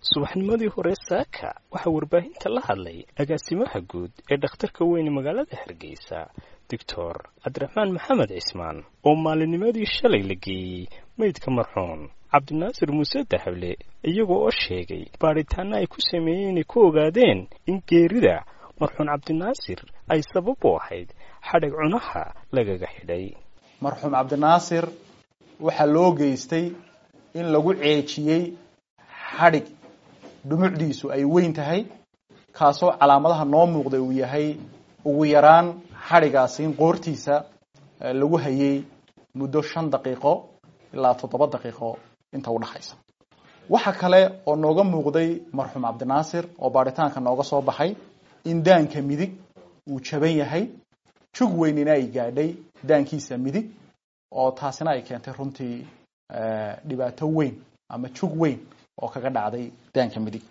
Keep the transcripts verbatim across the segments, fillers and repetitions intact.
subaxnimadii hore saaka waxaa warbaahinta la hadlay agaasimaha guud ee dhakhtarka weyne magaalada Hargeysa Doctor Cabdiraxmaan Maxamed Cismaan oo maalinimadii shalay la geeyay meydka marxuum Cabdinaasir Muuse Dahable iyagoo oo sheegay baaritaano ay ku sameeyeen inay ku ogaadeen in geerida marxuum Cabdinaasir ay sabab u ahayd xadhig cunaha lagaga xidhay. marxuum Cabdinaasir waxa loo geystay in lagu ceejiyay xadhig dhumucdiisu ay weyn tahay kaasoo calaamadaha noo muuqday uu yahay ugu yaraan xadhigaasi in qoortiisa lagu hayay muddo shan daqiiqo ilaa toddoba daqiiqo inta u dhaxaysa. waxa kale oo nooga muuqday marxuum Cabdinaasir oo baaritaanka nooga soo baxay in daanka midig uu jaban yahay, jug weynina ay gaadhay daankiisa midig oo taasina ay keentay runtii dhibaato weyn ama jug weyn oo kaga dhacday daanka midig.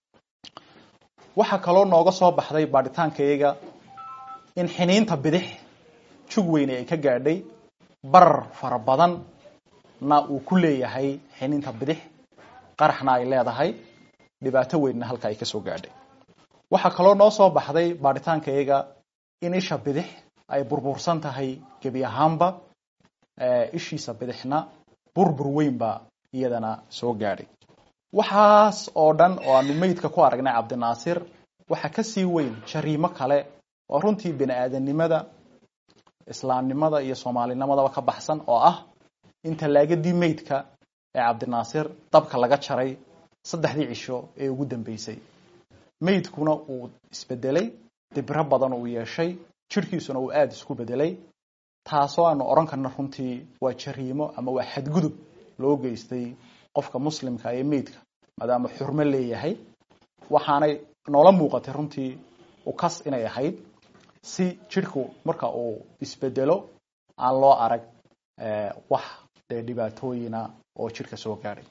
waxa kale oo nooga soo baxday baaritaankayaga in xiniinta bidix jug weyn ay ka gaadhay, barar fara badan na uu ku leeyahay xiniinta bidix, qaraxna ay leedahay, dhibaato weynna halka ay ka soo gaadhay. waxa kale oo noo soo baxday baaritaankayaga in isha bidix ay burbursan tahay gebi ahaanba, ishiisa bidixna burbur weyn ba iyadana soo gaadhay. waxaas oo dhan oo aanu meydka ku aragnay Cabdinaasir waxa ka sii weyn jariimo kale oo runtii bini'aadanimada, islaamnimada iyo Soomaalinimada ka baxsan oo ah in talaagadii meydka ee Cabdinaasir dabka laga jaray saddexdii cisho ee ugu dambeysay. meydkuna uu isbedelay, dibro badan uu yeeshay, jirkiisuna uu aad isku bedelay, taasoo aanu oran karno runtii waa jariimo ama waa xadgudub loo geystay qofka muslimka ee meydka maadaama xurmo leeyahay. waxaanay noola muuqatay runtii u kas inay ahayd si jirku marka uu isbedelo aan loo arag wax dhibaatooyina oo jirka soo gaaray.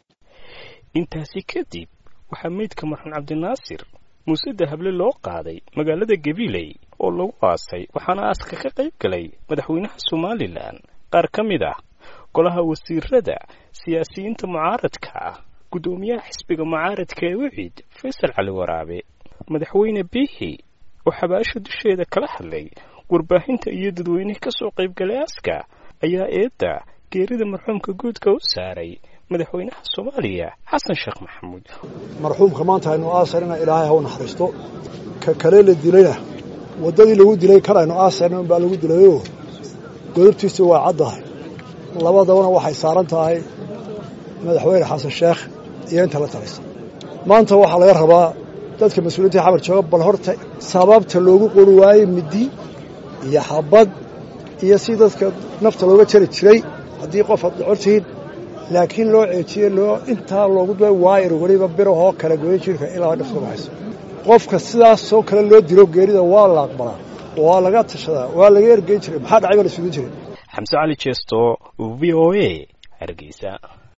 intaasi kadib waxaa meydka marxuum Cabdinaasir Muuse Dahable loo qaaday magaalada Gabiley oo lagu aasay, waxaana aaska ka qayb galay madaxweynaha Somaliland, qaar ka mid ah golaha wasiirada, siyaasiyiinta mucaaradka ah, gudoomiyaha xisbiga mucaaradka ee Wicid Faysal Cali Waraabe, madaxweyne Biixi oo xabaasha dusheeda kala hadlay warbaahinta iyo dadweynaha ka soo qayb galay aaska ayaa eedda geerida marxuumka guudka u saaray madaxweynaha Soomaaliya Xasan Sheekh Maxamuud. marxuumka maanta aynu aasarina Ilaahay ha u naxariisto, ka kale la dilayna wadadii lagu dilay karayno aasarina baa lagu dilayo goobtiisa waa caddahay. labadaba waxay saaran tahay madaxweyne Xasan Sheekh iyo inta la talisa. maanta waxa laga rabaa dadka mas'uuliyiinta xabar jooga bal horta sababta loogu qori waayay midi iyo xabad iyo si dadka nafta looga jari jiray haddii qof aad hortiin laakiin loo ceejiyo loo inta loogu dooy waayir wariba biraho kala gooyin jirka ilaa dhafto hayso. qofka sidaas soo kala loo dilo geerida waa la aqbalaa, waa laga tashadaa, waa laga ergeyn jiray, maxaa dhacay la suudin jiray. Xamse Cali Jeesto, V O A, Hargeysa.